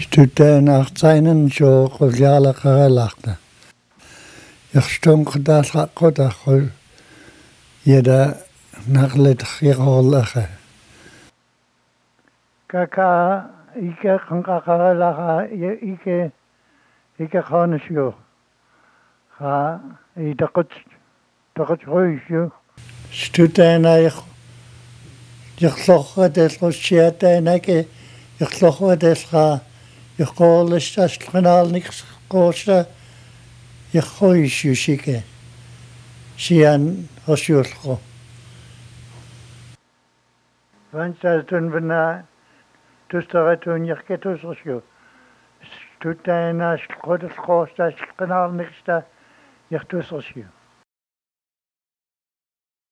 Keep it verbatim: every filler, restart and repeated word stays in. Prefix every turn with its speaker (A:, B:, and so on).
A: Stuteenartsainen sooqulliarleqaralaqta. Yerstunqutaasraqqutaqul yada naqlitriqorlaqa. Kaka ike qanqaqaralaqa ike ike qanusyu. Qa itaqut taqut ruisyu. Stuteenaiq Yerlorrateelrussiataanake Yerlorrateelqa Yerqoorlistasqinaalniqqoorsa Yerruissusike sian orsiulqo Vansaltun vana tustaratun yerketusrsju Stuteenaasqotelqoorstaasqinaalniqsta Yertusrsju